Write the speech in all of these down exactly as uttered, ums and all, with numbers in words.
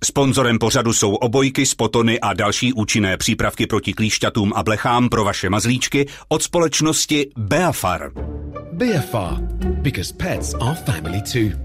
Sponzorem pořadu jsou obojky, spotony a další účinné přípravky proti klíšťatům a blechám pro vaše mazlíčky od společnosti Beafar. Beafar, because pets are family too.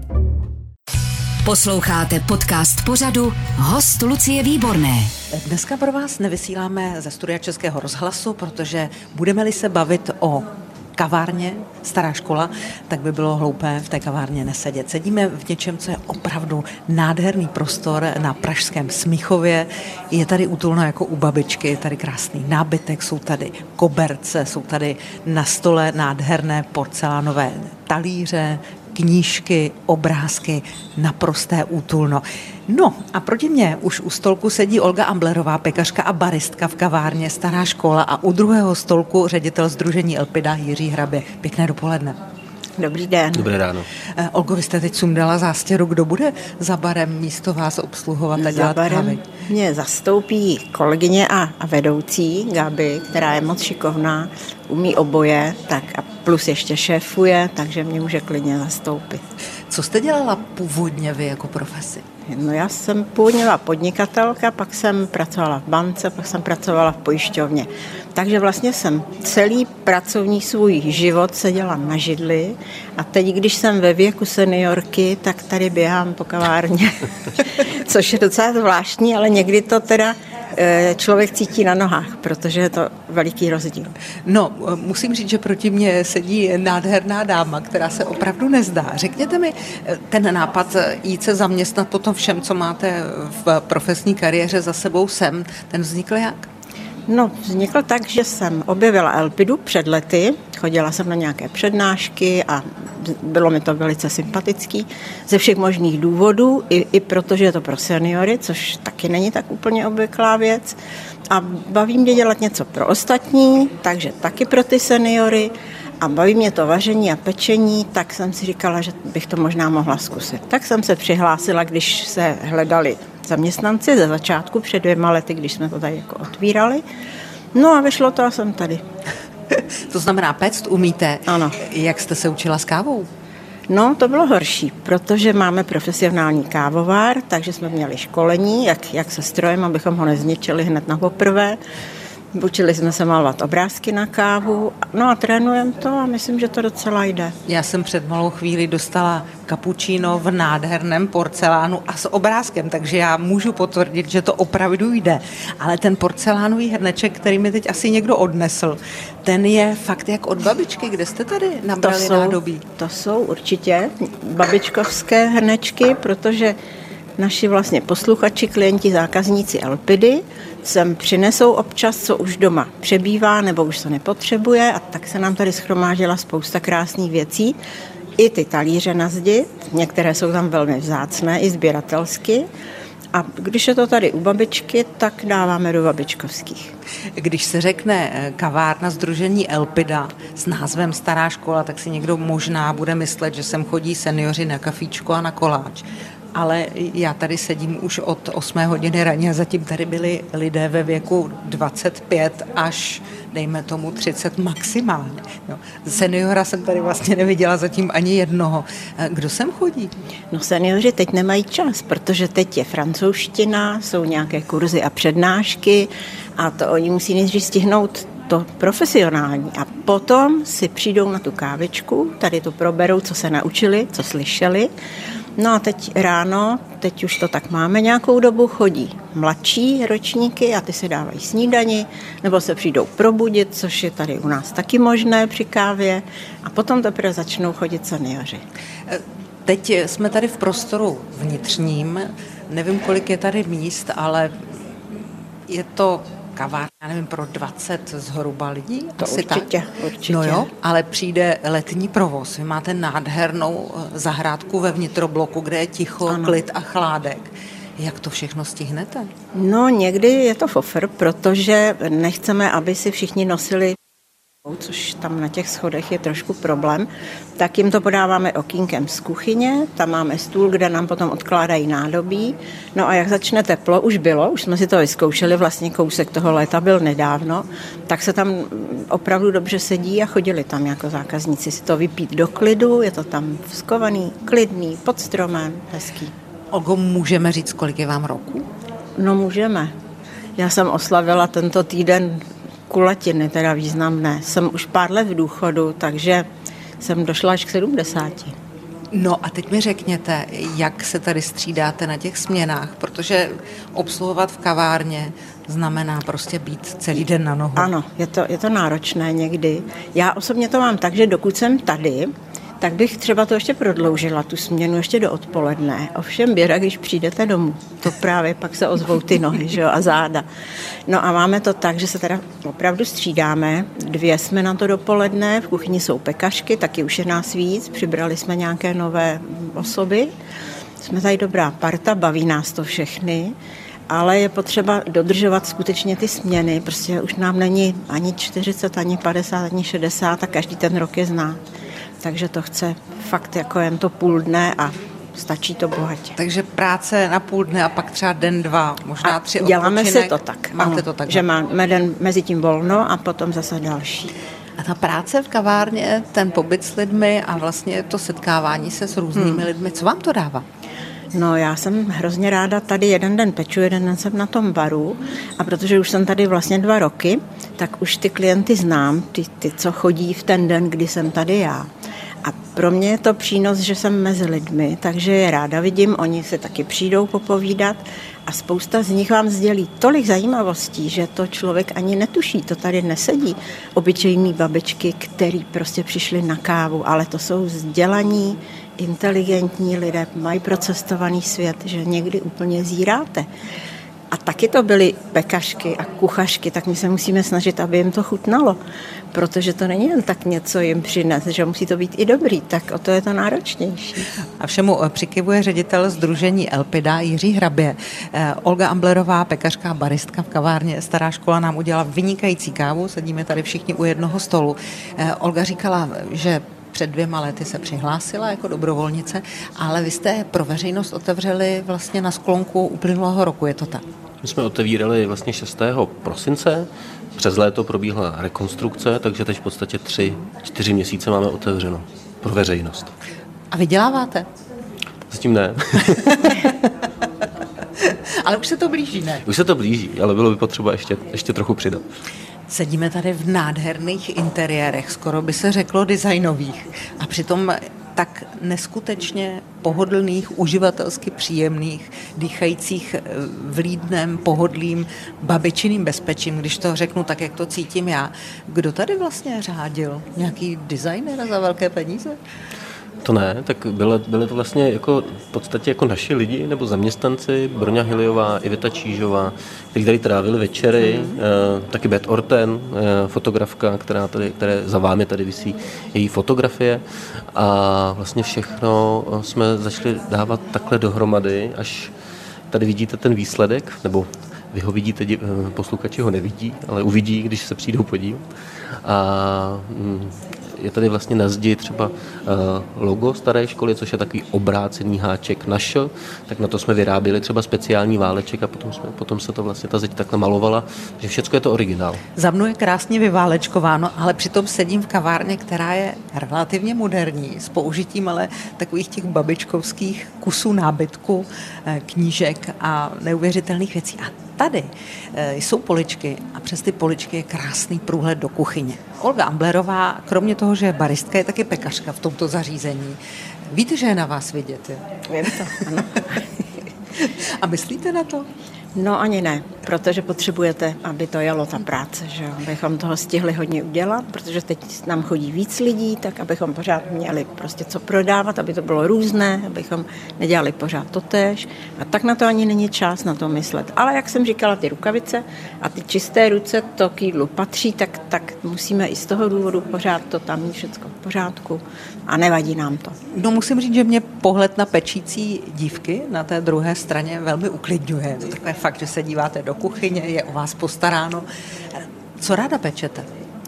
Posloucháte podcast pořadu Host Lucie Výborné. Dneska pro vás nevysíláme ze studia Českého rozhlasu, protože budeme-li se bavit o kavárně Stará škola, tak by bylo hloupé v té kavárně nesedět. Sedíme v něčem, co je opravdu nádherný prostor na pražském Smíchově. Je tady útulno jako u babičky, je tady krásný nábytek, jsou tady koberce, jsou tady na stole nádherné porcelánové talíře, knížky, obrázky, naprosté útulno. No a proti mně už u stolku sedí Olga Amblerová, pekařka a baristka v kavárně Stará škola a u druhého stolku ředitel sdružení Elpida Jiří Hrabě. Pěkné dopoledne. Dobrý den. Dobré ráno. Eh, Olgo, vy jste teď sundala zástěru. Kdo bude za barem místo vás obsluhovat a dělat kávy? Mě zastoupí kolegyně a, a vedoucí Gabi, která je moc šikovná, umí oboje, tak a plus ještě šéfuje, takže mě může klidně zastoupit. Co jste dělala původně vy jako profesi? No já jsem původně byla podnikatelka, pak jsem pracovala v bance, pak jsem pracovala v pojišťovně. Takže vlastně jsem celý pracovní svůj život seděla na židli a teď, když jsem ve věku seniorky, tak tady běhám po kavárně, což je docela zvláštní, ale někdy to teda člověk cítí na nohách, protože je to veliký rozdíl. No, musím říct, že proti mně sedí nádherná dáma, která se opravdu nezdá. Řekněte mi, ten nápad jít se zaměstnat po tom všem, co máte v profesní kariéře za sebou sem, ten vznikl jak? No, vznikl tak, že jsem objevila Elpidu před lety, chodila jsem na nějaké přednášky a bylo mi to velice sympatický ze všech možných důvodů, i, i protože je to pro seniory, což taky není tak úplně obvyklá věc. A baví mě dělat něco pro ostatní, takže taky pro ty seniory. A baví mě to vaření a pečení, tak jsem si říkala, že bych to možná mohla zkusit. Tak jsem se přihlásila, když se hledali zaměstnanci ze začátku, před dvěma lety, když jsme to tady jako otvírali. No a vyšlo to a jsem tady. To znamená, péct umíte. Ano. Jak jste se učila s kávou? No, to bylo horší, protože máme profesionální kávovár, takže jsme měli školení, jak, jak se strojem, abychom ho nezničili hned na poprvé. Učili jsme se malovat obrázky na kávu, no a trénujeme to a myslím, že to docela jde. Já jsem před malou chvíli dostala kapučíno v nádherném porcelánu a s obrázkem, takže já můžu potvrdit, že to opravdu jde. Ale ten porcelánový hrneček, který mi teď asi někdo odnesl, ten je fakt jak od babičky. Kde jste tady nabrali to jsou, nádobí? To jsou určitě babičkovské hrnečky, protože naši vlastně posluchači, klienti, zákazníci Elpidy sem přinesou občas, co už doma přebývá nebo už to nepotřebuje a tak se nám tady shromáždila spousta krásných věcí. I ty talíře na zdi, některé jsou tam velmi vzácné, i sběratelsky. A když je to tady u babičky, tak dáváme do babičkovských. Když se řekne kavárna sdružení Elpida s názvem Stará škola, tak si někdo možná bude myslet, že sem chodí seniori na kafíčko a na koláč. Ale já tady sedím už od osmé hodiny raně a zatím tady byli lidé ve věku dvacet pět až, dejme tomu, třicet maximálně. No, seniora jsem tady vlastně neviděla zatím ani jednoho. Kdo sem chodí? No seniori teď nemají čas, protože teď je francouzština, jsou nějaké kurzy a přednášky a to oni musí nejdřív stihnout to profesionální a potom si přijdou na tu kávičku, tady to proberou, co se naučili, co slyšeli. No a teď ráno, teď už to tak máme nějakou dobu, chodí mladší ročníky a ty si dávají snídani, nebo se přijdou probudit, což je tady u nás taky možné při kávě a potom teprve začnou chodit seniori. Teď jsme tady v prostoru vnitřním, nevím, kolik je tady míst, ale je to kavárna, já nevím, pro dvacet zhruba lidí? To asi určitě, tak? určitě. No jo, ale přijde letní provoz. Vy máte nádhernou zahrádku ve vnitrobloku, kde je ticho, ano, klid a chládek. Jak to všechno stihnete? No někdy je to fofr, protože nechceme, aby si všichni nosili, což tam na těch schodech je trošku problém, tak jim to podáváme okýnkem z kuchyně, tam máme stůl, kde nám potom odkládají nádobí. No a jak začne teplo, už bylo, už jsme si to vyzkoušeli, vlastně kousek toho léta byl nedávno, tak se tam opravdu dobře sedí a chodili tam jako zákazníci si to vypít do klidu, je to tam skovaný, klidný, pod stromem, hezký. Olgo, můžeme říct, kolik je vám roku? No můžeme. Já jsem oslavila tento týden kulatiny, teda významné. Jsem už pár let v důchodu, takže jsem došla až k sedmdesáti. No a teď mi řekněte, jak se tady střídáte na těch směnách, protože obsluhovat v kavárně znamená prostě být celý den na nohu. Ano, je to, je to náročné někdy. Já osobně to mám tak, že dokud jsem tady, tak bych třeba to ještě prodloužila, tu směnu ještě do odpoledne. Ovšem běda, když přijdete domů, to právě pak se ozvou ty nohy, že jo, a záda. No a máme to tak, že se teda opravdu střídáme. Dvě jsme na to dopoledne, v kuchyni jsou pekařky, taky už je nás víc, přibrali jsme nějaké nové osoby. Jsme tady dobrá parta, baví nás to všechny, ale je potřeba dodržovat skutečně ty směny, prostě už nám není ani čtyřicet, ani padesát, ani šedesát a každý ten rok je znát. Takže to chce fakt jako jen to půl dne a stačí to bohatě. Takže práce na půl dne a pak třeba den, dva, možná tři odpočinek. Děláme si to tak. Máte ano, to tak. Že máme den mezi tím volno a potom zase další. A ta práce v kavárně, ten pobyt s lidmi a vlastně to setkávání se s různými hmm. lidmi, co vám to dává? No já jsem hrozně ráda tady jeden den peču, jeden den jsem na tom baru a protože už jsem tady vlastně dva roky, tak už ty klienty znám, ty, ty co chodí v ten den, kdy jsem tady já. A pro mě je to přínos, že jsem mezi lidmi, takže je ráda vidím, oni se taky přijdou popovídat a spousta z nich vám sdělí tolik zajímavostí, že to člověk ani netuší, to tady nesedí. Obyčejní babičky, který prostě přišli na kávu, ale to jsou vzdělaní, inteligentní lidé, mají procestovaný svět, že někdy úplně zíráte. A taky to byly pekařky a kuchařky, tak my se musíme snažit, aby jim to chutnalo, protože to není jen tak něco jim přinést, že musí to být i dobrý, tak o to je to náročnější. A všemu přikyvuje ředitel sdružení Elpida Jiří Hrabě. Olga Amblerová, pekařka a baristka v kavárně Stará škola, nám udělala vynikající kávu, sedíme tady všichni u jednoho stolu. Olga říkala, že před dvěma lety se přihlásila jako dobrovolnice, ale vy jste pro veřejnost otevřeli vlastně na sklonku uplynulého roku, je to tak? My jsme otevírali vlastně šestého prosince, přes léto probíhla rekonstrukce, takže teď v podstatě tři, čtyři měsíce máme otevřeno pro veřejnost. A vyděláváte? Zatím ne. Ale už se to blíží, ne? Už se to blíží, ale bylo by potřeba ještě, ještě trochu přidat. Sedíme tady v nádherných interiérech, skoro by se řeklo designových a přitom tak neskutečně pohodlných, uživatelsky příjemných, dýchajících vlídném, pohodlým, babičiným bezpečím, když to řeknu tak, jak to cítím já. Kdo tady vlastně řádil? Nějaký designer za velké peníze? To ne, tak byly, byly to vlastně jako v podstatě jako naši lidi nebo zaměstnanci, Broňa Hiliová, Iveta Čížová, kteří tady trávili večery, hmm. eh, taky Beth Orten, eh, fotografka, která tady, které za vámi tady visí její fotografie a vlastně všechno jsme začali dávat takhle dohromady, až tady vidíte ten výsledek, nebo vy ho vidíte, posluchači ho nevidí, ale uvidí, když se přijdou podívat. A mm, je tady vlastně na zdi třeba uh, logo Staré školy, což je takový obrácený háček na š, tak na to jsme vyráběli třeba speciální váleček a potom, jsme, potom se to vlastně ta zeď takhle malovala, že všecko je to originál. Za mnou je krásně vyválečkováno, ale přitom sedím v kavárně, která je relativně moderní, s použitím ale takových těch babičkovských kusů nábytku, knížek a neuvěřitelných věcí. A tady jsou poličky a přes ty poličky je krásný průhled do kuchyně. Olga Amblerová, kromě toho, že je baristka, je taky pekařka v tomto zařízení. Víte, že je na vás vidět? Je? Vím to, ano. A myslíte na to? No ani ne, protože potřebujete, aby to jelo ta práce, že abychom toho stihli hodně udělat, protože teď nám chodí víc lidí, tak abychom pořád měli prostě co prodávat, aby to bylo různé, abychom nedělali pořád totéž. A tak na to ani není čas na to myslet. Ale jak jsem říkala, ty rukavice a ty čisté ruce to k jídlu patří, tak, tak musíme i z toho důvodu pořád to tam mít všechno v pořádku a nevadí nám to. No musím říct, že mě pohled na pečící dívky na té druhé straně velmi uklidňuje. To takové fakt, že se díváte do kuchyně, je o vás postaráno. Co ráda pečete?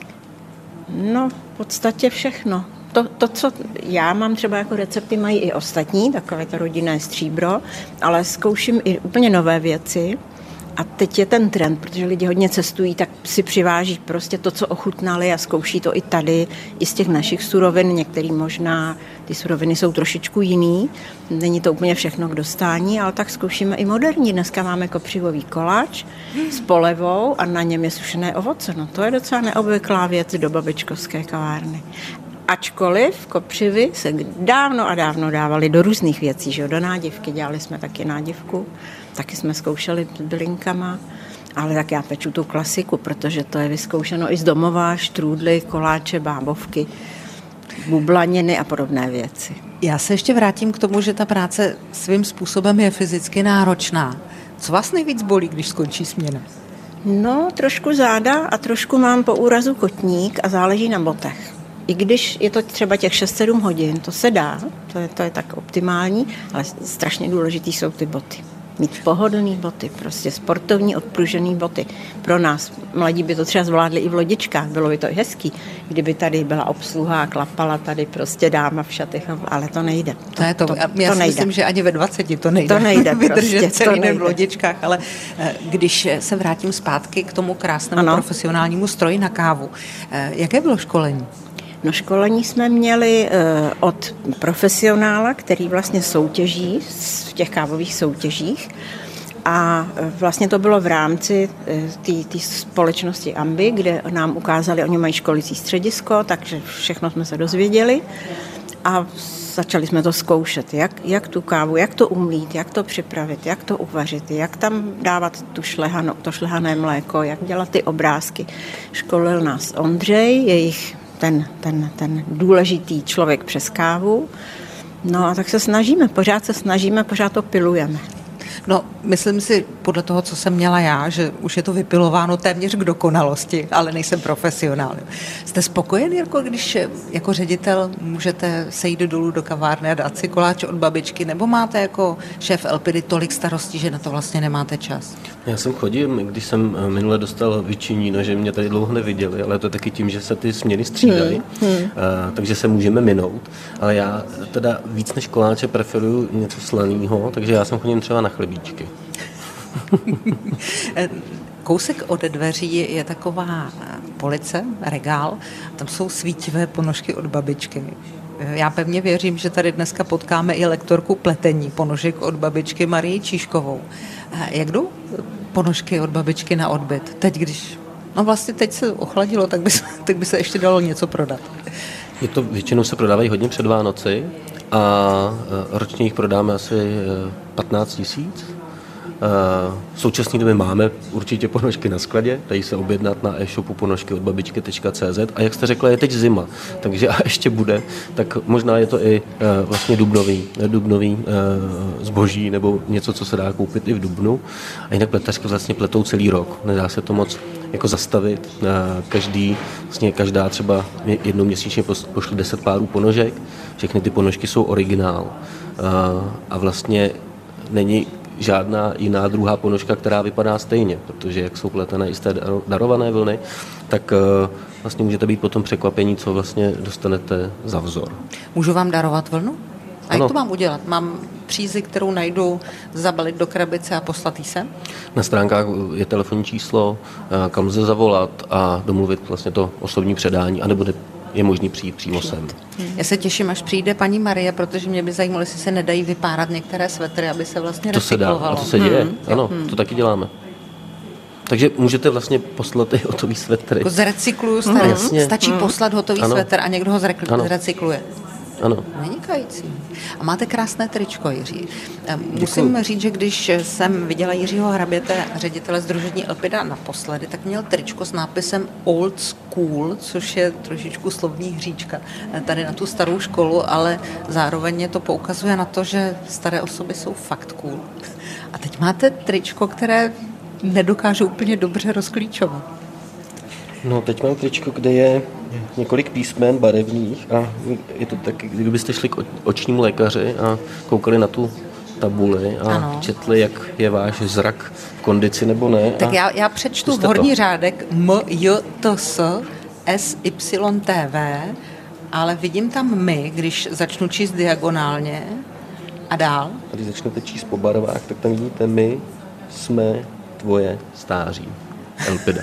No, v podstatě všechno. To, to, co já mám třeba jako recepty, mají i ostatní, takové to rodinné stříbro, ale zkouším i úplně nové věci A teď je ten trend, protože lidi hodně cestují, tak si přiváží prostě to, co ochutnali a zkouší to i tady, i z těch našich surovin. Některý možná ty suroviny jsou trošičku jiný, není to úplně všechno k dostání, ale tak zkoušíme i moderní. Dneska máme kopřivový koláč s polevou a na něm je sušené ovoce. No to je docela neobvyklá věc do babičkovské kavárny. Ačkoliv kopřivy se dávno a dávno dávaly do různých věcí, že jo, do nádivky, dělali jsme taky nádivku, taky jsme zkoušeli s bylinkama, ale tak já peču tu klasiku, protože to je vyzkoušeno i z domova, štrůdly, koláče, bábovky, bublaniny a podobné věci. Já se ještě vrátím k tomu, že ta práce svým způsobem je fyzicky náročná. Co vás nejvíc bolí, když skončí směna? No, trošku záda a trošku mám po úrazu kotník a záleží na botech. I když je to třeba těch šest sedm hodin, to se dá, to je, to je tak optimální, ale strašně důležitý jsou ty boty. Mít pohodlný boty, prostě sportovní odpružený boty. Pro nás mladí by to třeba zvládli i v lodičkách, bylo by to i hezký, kdyby tady byla obsluha a klapala tady prostě dáma v šatech, ale to nejde. To, to je to, to já to si nejde. myslím, že ani ve dvaceti to nejde. To nejde vydržet prostě, celý to den v nejde. lodičkách, ale když se vrátím zpátky k tomu krásnému ano. profesionálnímu stroji na kávu, jaké bylo školení? No školení jsme měli od profesionála, který vlastně soutěží v těch kávových soutěžích a vlastně to bylo v rámci té společnosti Ambi, kde nám ukázali, oni mají školicí středisko, takže všechno jsme se dozvěděli a začali jsme to zkoušet, jak, jak tu kávu, jak to umlít, jak to připravit, jak to uvařit, jak tam dávat tu šlehano, to šlehané mléko, jak dělat ty obrázky. Školil nás Ondřej, jejich Ten, ten, ten důležitý člověk přes kávu. No a tak se snažíme, pořád se snažíme, pořád to pilujeme. No, myslím si, podle toho, co jsem měla já, že už je to vypilováno téměř k dokonalosti, ale nejsem profesionál. Jste spokojen, Jirko, když jako ředitel můžete sejít dolů do kavárny a dát si koláč od babičky, nebo máte jako šéf Elpidy tolik starostí, že na to vlastně nemáte čas? Já jsem chodím, když jsem minule dostal vyčiněno, že mě tady dlouho neviděli, ale to je taky tím, že se ty směny střídají, hmm, hmm. takže se můžeme minout. Ale já teda víc než koláče preferuju něco slaného, takže já jsem chodím třeba na chlebíčky. Kousek od dveří je taková police, regál, tam jsou svítivé ponožky od babičky. Já pevně věřím, že tady dneska potkáme i lektorku pletení ponožek od babičky Marii Číškovou. Jak jdou ponožky od babičky na odbyt? Teď, když... No vlastně teď se ochladilo, tak by se, tak by se ještě dalo něco prodat. Je to, většinou se prodávají hodně před Vánoci a ročně jich prodáme asi patnáct tisíc. V současné době máme určitě ponožky na skladě, dají se objednat na e-shopu ponožky od babičky tečka cé zet a jak jste řekla, je teď zima, takže a ještě bude, tak možná je to i vlastně dubnový, dubnový zboží nebo něco, co se dá koupit i v dubnu. A jinak pletařky vlastně pletou celý rok, nedá se to moc jako zastavit. Každý, vlastně každá třeba jednou měsíčně pošle deset párů ponožek, všechny ty ponožky jsou originál a vlastně není žádná jiná druhá ponožka, která vypadá stejně, protože jak jsou pletené i z té darované vlny, tak vlastně můžete být potom překvapení, co vlastně dostanete za vzor. Můžu vám darovat vlnu? A ano. Jak to mám udělat? Mám přízi, kterou najdu, zabalit do krabice a poslat jí sem? Na stránkách je telefonní číslo, kam lze zavolat a domluvit vlastně to osobní předání, anebo je možný přijít přímo sem. Já se těším, až přijde paní Marie, protože mě by zajímalo, jestli se nedají vypárat některé svetry, aby se vlastně to se dá, a to se děje, hmm. ano, hmm. to taky děláme. Takže můžete vlastně poslat i hotový svetry. Jako zrecykluju staré. Hmm. Stačí hmm. poslat hotový ano. svetr a někdo ho zrecykluje. Ano. Vynikající. A máte krásné tričko, Jiří. Musím Děkuji. říct, že když jsem viděla Jiřího Hraběte, ředitele sdružení Elpida naposledy, tak měl tričko s nápisem Old School, což je trošičku slovní hříčka tady na tu starou školu, ale zároveň to poukazuje na to, že staré osoby jsou fakt cool. A teď máte tričko, které nedokáže úplně dobře rozklíčovat. No, teď mám tričko, kde je několik písmen barevných a je to tak, kdybyste šli k očnímu lékaři a koukali na tu tabuli a ano. četli, jak je váš zrak v kondici nebo ne. Tak já, já přečtu v horní to. řádek M, J, T, S, S, Y, T, V, ale vidím tam my, když začnu číst diagonálně a dál. A když začnete číst po barvách, tak tam vidíte my, jsme, tvoje stáří. Elpida.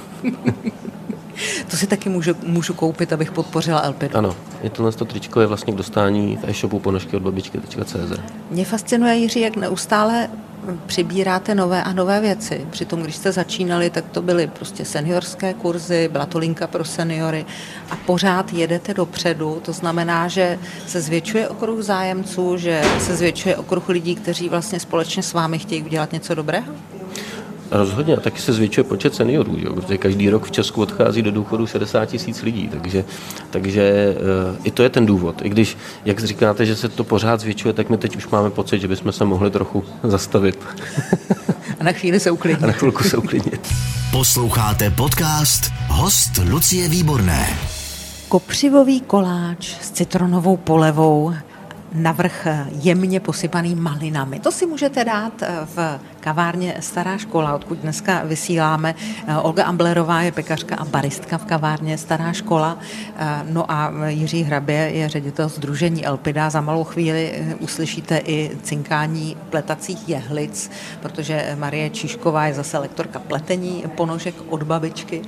To si taky můžu, můžu koupit, abych podpořila Elpidu. Ano, je tohle tričko je vlastně k dostání v e-shopu ponožky od babičky tečka cé zet. Mě fascinuje, Jiří, jak neustále přibíráte nové a nové věci. Přitom, když jste začínali, tak to byly prostě seniorské kurzy, byla to linka pro seniory a pořád jedete dopředu. To znamená, že se zvětšuje okruh zájemců, že se zvětšuje okruh lidí, kteří vlastně společně s vámi chtějí udělat něco dobrého? Rozhodně, a taky se zvětšuje počet seniorů, jo, protože každý rok v Česku odchází do důchodu šedesát tisíc lidí, takže, takže uh, i to je ten důvod. I když, jak říkáte, že se to pořád zvětšuje, tak my teď už máme pocit, že bychom se mohli trochu zastavit. A na chvíli se uklidnit. A na chvilku se uklidnit. Posloucháte podcast Host Lucie Výborné. Kopřivový koláč s citronovou polevou, navrch jemně posypaný malinami. To si můžete dát v kavárně Stará škola, odkud dneska vysíláme. Olga Amblerová je pekařka a baristka v kavárně Stará škola. No a Jiří Hrabě je ředitel sdružení Elpida. Za malou chvíli uslyšíte i cinkání pletacích jehlic, protože Marie Číšková je zase lektorka pletení ponožek od babičky.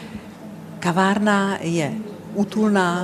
Kavárna je útulná,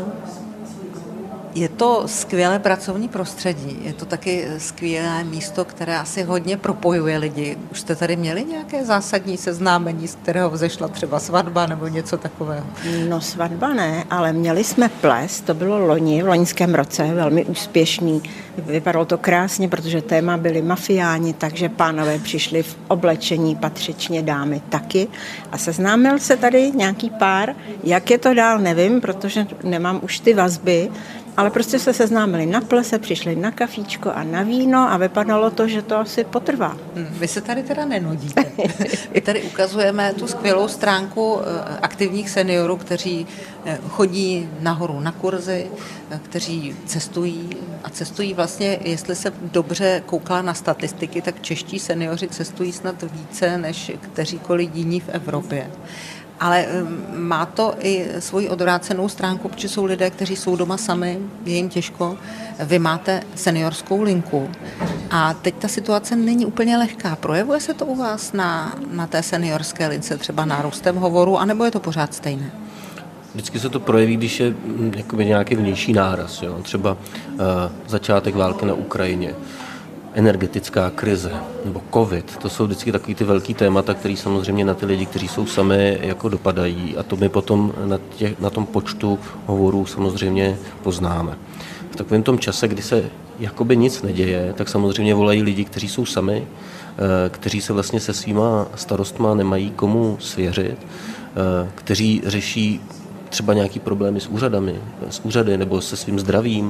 je to skvělé pracovní prostředí, je to taky skvělé místo, které asi hodně propojuje lidi. Už jste tady měli nějaké zásadní seznámení, z kterého vzešla třeba svatba nebo něco takového? No svatba ne, ale měli jsme ples, to bylo loni, v loňském roce, velmi úspěšný. Vypadalo to krásně, protože téma byli mafiáni, takže pánové přišli v oblečení, patřičně dámy taky. A seznámil se tady nějaký pár, jak je to dál, nevím, protože nemám už ty vazby, ale prostě se seznámili na plese, přišli na kafíčko a na víno a vypadalo to, že to asi potrvá. Vy se tady teda nenudíte. My tady ukazujeme tu skvělou stránku aktivních seniorů, kteří chodí nahoru na kurzy, kteří cestují a cestují vlastně, jestli se dobře koukala na statistiky, tak čeští seniori cestují snad více než kteříkoliv jiní v Evropě. Ale má to i svoji odvrácenou stránku, protože jsou lidé, kteří jsou doma sami, je jim těžko. Vy máte seniorskou linku a teď ta situace není úplně lehká. Projevuje se to u vás na, na té seniorské lince třeba nárůstem hovoru, anebo je to pořád stejné? Vždycky se to projeví, když je jakoby nějaký vnější náraz. Jo? Třeba uh, začátek války na Ukrajině, energetická krize nebo covid, to jsou vždycky takový ty velký témata, které samozřejmě na ty lidi, kteří jsou sami, jako dopadají a to my potom na, těch, na tom počtu hovorů samozřejmě poznáme. V takovém tom čase, kdy se jakoby nic neděje, tak samozřejmě volají lidi, kteří jsou sami, kteří se vlastně se svýma starostma nemají komu svěřit, kteří řeší třeba nějaký problémy s úřadami, s úřady nebo se svým zdravím,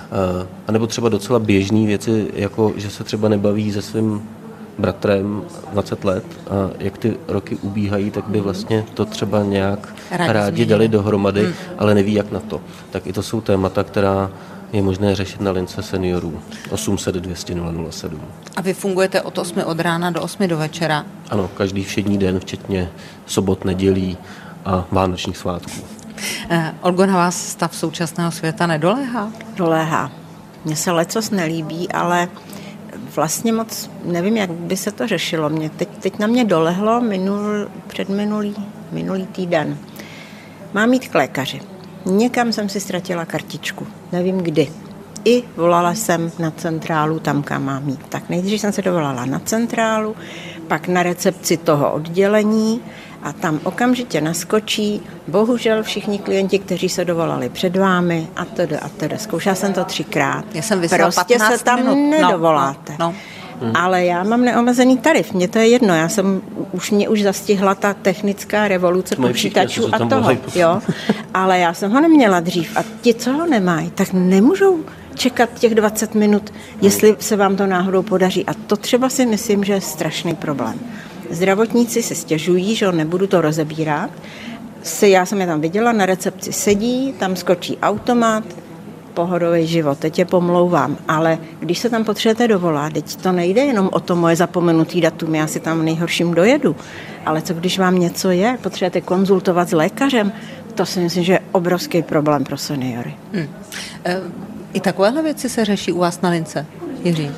a nebo třeba docela běžné věci, jako že se třeba nebaví se svým bratrem dvacet let a jak ty roky ubíhají, tak by vlastně to třeba nějak rádi, rádi dali dohromady, hmm. ale neví jak na to. Tak i to jsou témata, která je možné řešit na lince seniorů osm set dvě stě nula nula sedm. A vy fungujete od osmi od rána do osmi do večera? Ano, každý všední den, včetně sobot, nedělí a vánočních svátků. Eh, Olgo, na vás stav současného světa nedoléhá? Doléhá. Mně se lecos nelíbí, ale vlastně moc nevím, jak by se to řešilo. Mě teď, teď na mě dolehlo minul, předminulý minulý týden. Mám jít k lékaři. Někam jsem si ztratila kartičku. Nevím kdy. I volala jsem na centrálu tam, kam mám jít. Tak nejdřív jsem se dovolala na centrálu, pak na recepci toho oddělení a tam okamžitě naskočí, bohužel všichni klienti, kteří se dovolali před vámi a tedy a tedy. Zkoušela jsem to třikrát. Já jsem vysela prostě se tam minut. nedovoláte. No, no. Hmm. Ale já mám neomezený tarif, mně to je jedno, já jsem, už mě už zastihla ta technická revoluce počítačů a toho, jo, ale já jsem ho neměla dřív a ti, co ho nemají, tak nemůžou čekat těch dvacet minut, jestli se vám to náhodou podaří a to třeba si myslím, že je strašný problém. Zdravotníci se stěžují, že nebudu to rozebírat, si, já jsem je tam viděla, na recepci sedí, tam skočí automat, pohodový život, teď je pomlouvám, ale když se tam potřebujete dovolat, teď to nejde jenom o to moje zapomenutý datum, já si tam nejhorším dojedu, ale co když vám něco je, potřebujete konzultovat s lékařem, to si myslím, že je obrovský problém pro seniory. Hmm. I takovéhle věci se řeší u vás na lince, Jiří?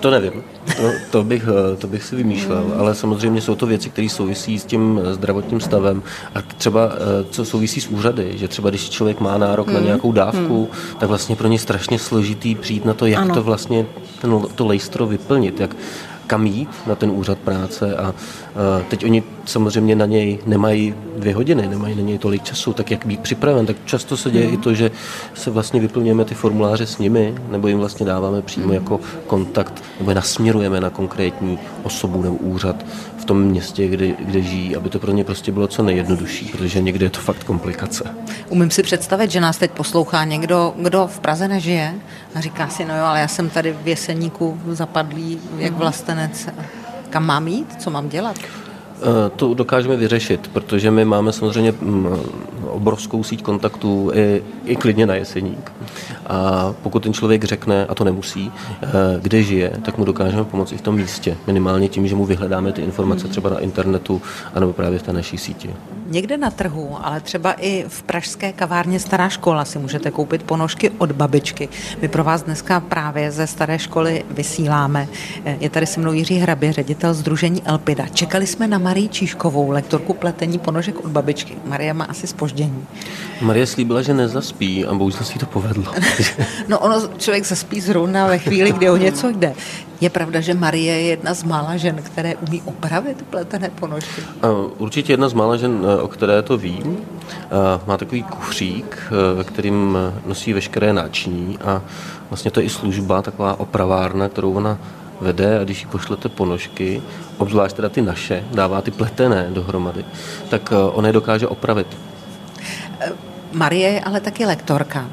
To nevím, to, to, bych, to bych si vymýšlel, ale samozřejmě jsou to věci, které souvisí s tím zdravotním stavem a třeba co souvisí s úřady, že třeba když člověk má nárok hmm. na nějakou dávku, hmm. tak vlastně pro ně strašně složitý přijít na to, jak ano. to vlastně ten, to lejstro vyplnit, jak kam jít na ten úřad práce a uh, teď oni samozřejmě na něj nemají dvě hodiny, nemají na něj tolik času, tak jak být připraven, tak často se děje mm. i to, že se vlastně vyplňujeme ty formuláře s nimi, nebo jim vlastně dáváme přímo mm. jako kontakt, nebo je nasměrujeme na konkrétní osobu nebo úřad v tom městě, kde, kde žijí, aby to pro ně prostě bylo co nejjednodušší, protože někde je to fakt komplikace. Umím si představit, že nás teď poslouchá někdo, kdo v Praze nežije a říká si, no jo, ale já jsem tady v Jeseníku zapadlý jak vlastenec. Kam mám jít? Co mám dělat? To dokážeme vyřešit, protože my máme samozřejmě obrovskou síť kontaktů i, i klidně na Jeseník. A pokud ten člověk řekne, a to nemusí, kde žije, tak mu dokážeme pomoct i v tom místě. Minimálně tím, že mu vyhledáme ty informace třeba na internetu anebo právě v té naší síti. Někde na trhu, ale třeba i v pražské kavárně Stará škola si můžete koupit ponožky od babičky. My pro vás dneska právě ze Staré školy vysíláme. Je tady se mnou Jiří Hrabě, ředitel sdružení Elpida. Čekali jsme na Marii Číškovou, lektorku pletení ponožek od babičky. Marie má asi zpoždění. Marie slíbila, že nezaspí a bohužel si to povedlo. No ono, člověk zaspí zrovna ve chvíli, kdy o něco jde. Je pravda, že Marie je jedna z mála žen, které umí opravit pletené ponožky? Určitě jedna z mála žen, o které to vím. Má takový kufřík, ve kterým nosí veškeré náčiní a vlastně to je i služba, taková opravárna, kterou ona vede a když jí pošlete ponožky, obzvlášť teda ty naše, dává ty pletené dohromady, tak ona je dokáže opravit. Marie je ale taky lektorka.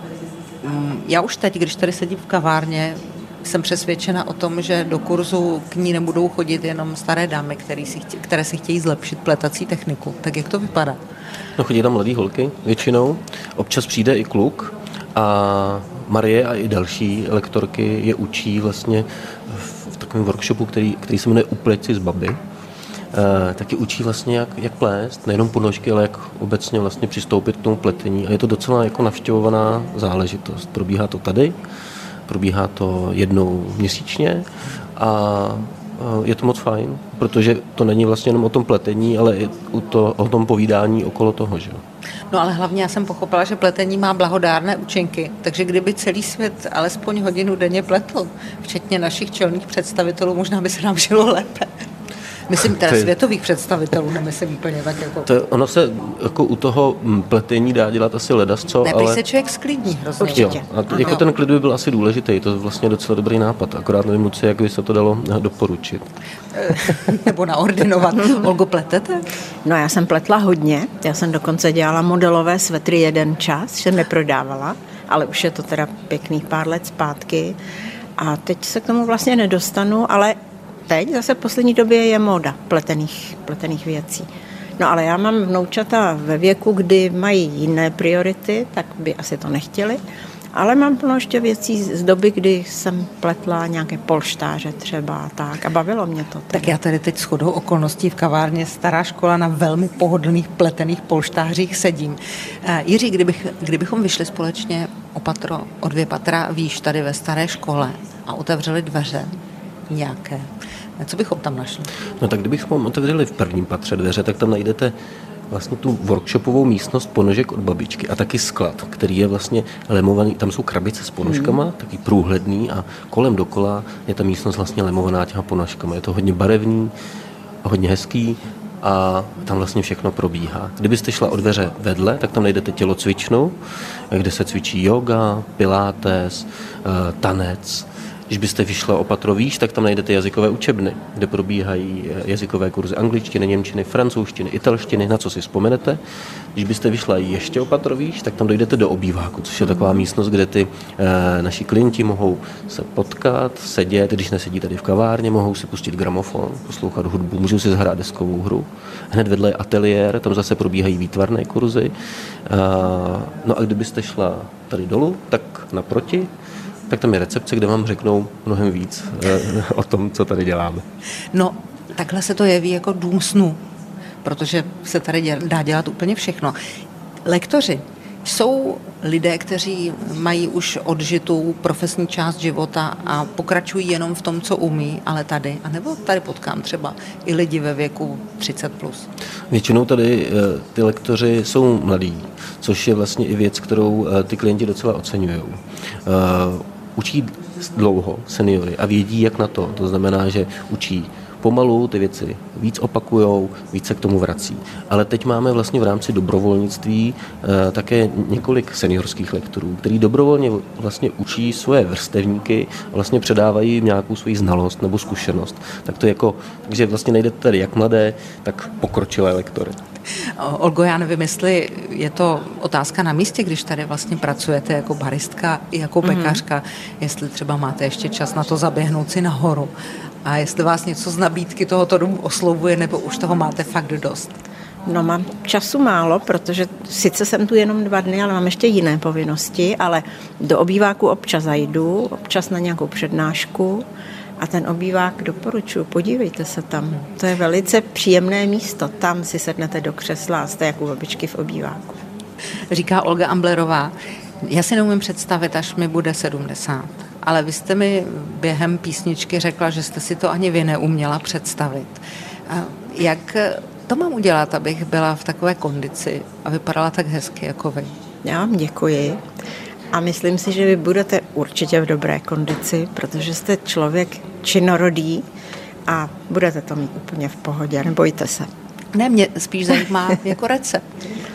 Já už teď, když tady sedím v kavárně, jsem přesvědčena o tom, že do kurzu k ní nebudou chodit jenom staré dámy, které si, chtě, které si chtějí zlepšit pletací techniku. Tak jak to vypadá? No, chodí tam mladý holky většinou, občas přijde i kluk a Marie a i další lektorky je učí vlastně v takovém workshopu, který, který se jmenuje Upleť si z baby. E, taky učí vlastně, jak, jak plést, nejenom ponožky, ale jak obecně vlastně přistoupit k tomu pletení. A je to docela jako navštěvovaná záležitost. Probíhá to tady, probíhá to jednou měsíčně a je to moc fajn, protože to není vlastně jenom o tom pletení, ale i o tom povídání okolo toho, že jo. No ale hlavně já jsem pochopila, že pletení má blahodárné účinky, takže kdyby celý svět alespoň hodinu denně pletl, včetně našich čelných představitelů, možná by se nám žilo lépe. Myslím teda světových představitelů, nemyslím úplně tak jako... To, ono se jako u toho pletení dá dělat asi ledasco, ne, ale... Ne, se člověk sklidní hrozně. Určitě. Jo, a to, jako ten klid by byl asi důležitý, to je vlastně docela dobrý nápad, akorát nevím moc, jak by se to dalo doporučit. Nebo naordinovat. Olgo, pletete? No já jsem pletla hodně, já jsem dokonce dělala modelové svetry jeden čas, jsem neprodávala, ale už je to teda pěkných pár let zpátky a teď se k tomu vlastně nedostanu, ale teď zase v poslední době je móda pletených, pletených věcí. No ale já mám vnoučata ve věku, kdy mají jiné priority, tak by asi to nechtěli. Ale mám plno ještě věcí z doby, kdy jsem pletla nějaké polštáře třeba tak a bavilo mě to. Teda. Tak já tady teď shodou okolností v kavárně Stará škola na velmi pohodlných pletených polštářích sedím. Uh, Jiří, kdybych, kdybychom vyšli společně o patro, o dvě patra výš tady ve Staré škole a otevřeli dveře nějaké, co bychom tam našli? No tak kdybychom otevřeli v prvním patře dveře, tak tam najdete vlastně tu workshopovou místnost ponožek od babičky a taky sklad, který je vlastně lemovaný, tam jsou krabice s ponožkama, mm. taky průhledný a kolem dokola je ta místnost vlastně lemovaná těma ponožkama. Je to hodně barevný, hodně hezký a tam vlastně všechno probíhá. Kdybyste šla o dveře vedle, tak tam najdete tělocvičnu, kde se cvičí yoga, pilates, tanec. Když byste vyšla o patro výš, tak tam najdete jazykové učebny, kde probíhají jazykové kurzy angličtiny, němčiny, francouzštiny, italštiny, na co si vzpomenete. Když byste vyšla ještě o patro výš, tak tam dojdete do obýváku, což je taková místnost, kde ty e, naši klienti mohou se potkat, sedět, když nesedí tady v kavárně, mohou si pustit gramofon, poslouchat hudbu, můžou si zahrát deskovou hru. Hned vedle je ateliér, tam zase probíhají výtvarné kurzy. E, no a kdybyste šla tady dolů, tak naproti, tak tam je recepce, kde vám řeknou mnohem víc e, o tom, co tady děláme. No, takhle se to jeví jako dům snu, protože se tady děl, dá dělat úplně všechno. Lektoři, Jsou lidé, kteří mají už odžitou profesní část života a pokračují jenom v tom, co umí, ale tady, anebo tady potkám třeba i lidi ve věku třicet plus. Většinou tady ty lektoři jsou mladí, což je vlastně i věc, kterou ty klienti docela oceňují. Učí dlouho seniory a vědí, jak na to. To znamená, že učí pomalu ty věci víc opakujou, víc se k tomu vrací. Ale teď máme vlastně v rámci dobrovolnictví e, také několik seniorských lektorů, který dobrovolně vlastně učí svoje vrstevníky a vlastně předávají jim nějakou svoji znalost nebo zkušenost. Tak to jako, takže vlastně najdete tady jak mladé, tak pokročilé lektory. Olgo, já nevím, jestli je to otázka na místě, když tady vlastně pracujete jako baristka i jako pekařka, mm-hmm. jestli třeba máte ještě čas na to zaběhnout si nahoru a jestli vás něco z nabídky tohoto domu oslovuje, nebo už toho máte fakt dost. No, mám času málo, protože sice jsem tu jenom dva dny, ale mám ještě jiné povinnosti, ale do obýváku občas zajdu, občas na nějakou přednášku a ten obývák doporučuji, podívejte se tam. To je velice příjemné místo, tam si sednete do křesla a jste jako babičky v obýváku. Říká Olga Amblerová, já si neumím představit, až mi bude sedmdesát, ale vy jste mi během písničky řekla, že jste si to ani vy neuměla představit. Jak to mám udělat, abych byla v takové kondici a vypadala tak hezky jako vy? Já vám děkuji a myslím si, že vy budete určitě v dobré kondici, protože jste člověk činorodý a budete to mít úplně v pohodě, nebojte se. Ne, mě spíš zajímá jako recept.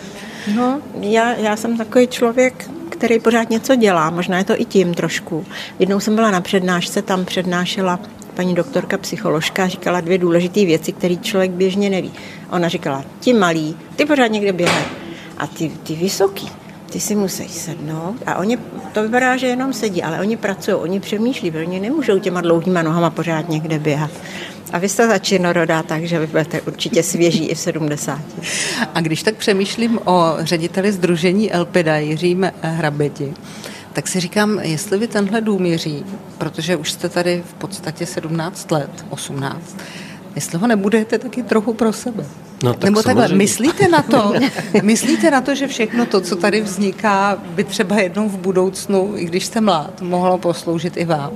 No, já, já jsem takový člověk, který pořád něco dělá, možná je to i tím trošku. Jednou jsem byla na přednášce, tam přednášela paní doktorka psycholožka, říkala dvě důležité věci, které člověk běžně neví. Ona říkala, ti malí, ty pořád někde běhají a ty, ty vysoký, ty si musí sednout a oni, to vypadá, že jenom sedí, ale oni pracují, oni přemýšlí, oni nemůžou těma dlouhýma nohama pořád někde běhat. A vy jste začinorodá, takže vy budete určitě svěží i v sedmdesáti. A když tak přemýšlím o řediteli sdružení Elpida Jiřím Hraběti, tak si říkám, jestli vy tenhle dům Jiří, protože už jste tady v podstatě sedmnáct let, osmnáct, jestli ho nebudete taky trochu pro sebe. No, tak nebo takhle, samozřejmě. myslíte na to, myslíte na to, že všechno to, co tady vzniká, by třeba jednou v budoucnu, i když jste mlád, mohlo posloužit i vám?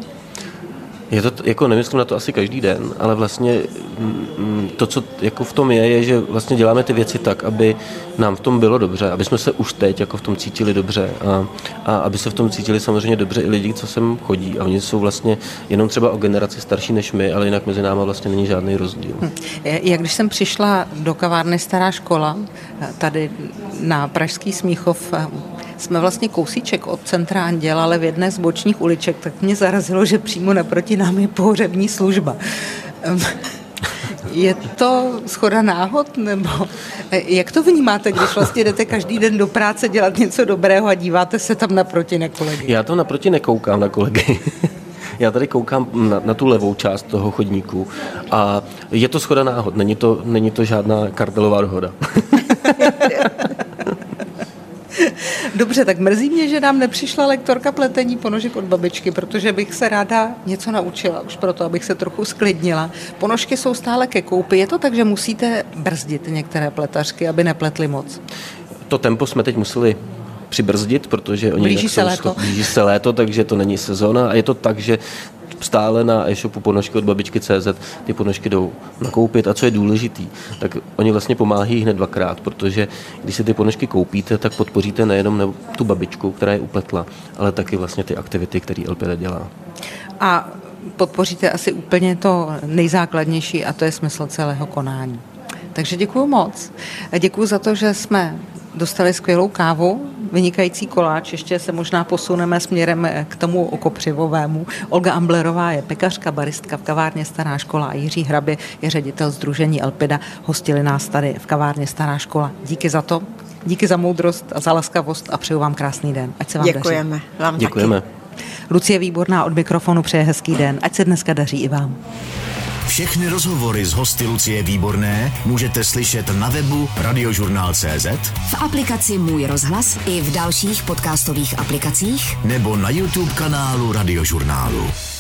Je to, jako nemyslím na to asi každý den, ale vlastně to, co jako v tom je, je, že vlastně děláme ty věci tak, aby nám v tom bylo dobře, aby jsme se už teď jako v tom cítili dobře a, a aby se v tom cítili samozřejmě dobře i lidi, co sem chodí a oni jsou vlastně jenom třeba o generaci starší než my, ale jinak mezi náma vlastně není žádný rozdíl. Hm. Jak když jsem přišla do kavárny Stará škola, tady na Pražský Smíchov, jsme vlastně kousíček od centra Anděl, ale v jedné z bočních uliček, tak mě zarazilo, že přímo naproti nám je pohřební služba. Je to shoda náhod, nebo jak to vnímáte, když vlastně jdete každý den do práce dělat něco dobrého a díváte se tam naproti na kolegy? Já tam naproti nekoukám na kolegy. Já tady koukám na, na tu levou část toho chodníku a je to shoda náhod, není to, není to žádná kartelová dohoda. Dobře, tak mrzí mě, že nám nepřišla lektorka pletení ponožek od babičky, protože bych se ráda něco naučila, už proto, abych se trochu sklidnila. Ponožky jsou stále ke koupi, je to tak, že musíte brzdit některé pletařky, aby nepletly moc? To tempo jsme teď museli přibrzdit, protože oni blíží se léto. Sto, blíží se léto, takže to není sezóna a je to tak, že stále na e-shopu ponožky od babičky tečka cé zet ty ponožky jdou nakoupit a co je důležitý, tak oni vlastně pomáhají hned dvakrát, protože když si ty ponožky koupíte, tak podpoříte nejenom tu babičku, která je upletla, ale taky vlastně ty aktivity, které Elpida dělá. A podpoříte asi úplně to nejzákladnější a to je smysl celého konání. Takže děkuju moc. Děkuju za to, že jsme dostali skvělou kávu, vynikající koláč, ještě se možná posuneme směrem k tomu kopřivovému. Olga Amblerová je pekařka, baristka v kavárně Stará škola a Jiří Hrabě je ředitel sdružení Elpida. Hostili nás tady v kavárně Stará škola. Díky za to, díky za moudrost a za laskavost a přeju vám krásný den. Ať se vám Děkujeme. daří. Vám Děkujeme. Taky. Lucie Výborná od mikrofonu přeje hezký den. Ať se dneska daří i vám. Všechny rozhovory s hosty Lucie Výborné můžete slyšet na webu radiožurnál tečka cé zet, v aplikaci Můj rozhlas i v dalších podcastových aplikacích nebo na YouTube kanálu Radiožurnálu.